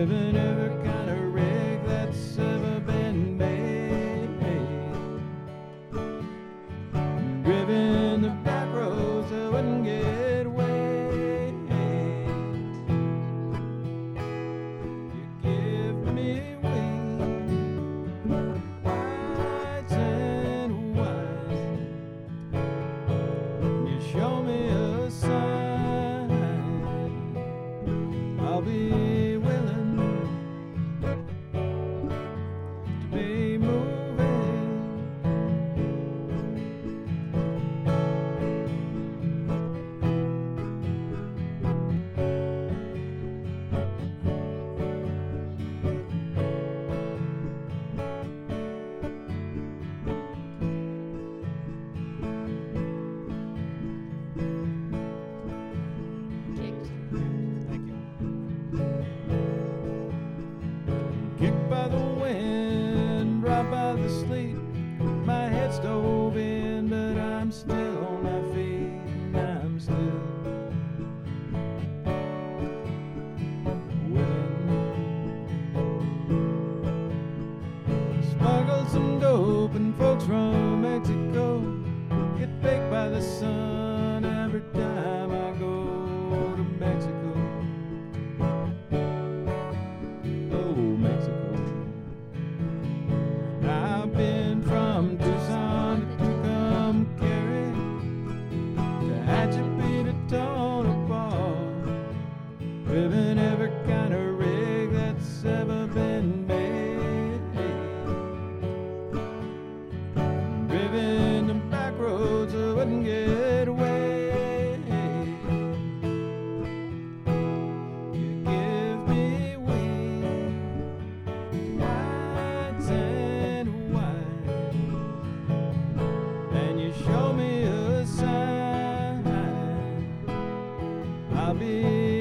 driven every kind of rig that's ever been made, driven the back roads I wouldn't get away. You give me wings, white and white. You show me a sign, I'll be willing to be moving. Thank you. Kicked by the wind, dropped by the sleet. My head stove in, but I'm still on my feet. I'm still willing. Smuggled some dope, and folks from Mexico get baked by the sun every time I go to Mexico. Oh, Mexico. I've been from Tucson to Tucumcari, to Tehachapi to Tonopah, driven every kind of rig that's ever been made, driven the back roads I wouldn't get away. You give me wings, white and white, and you show me a sign, I'll be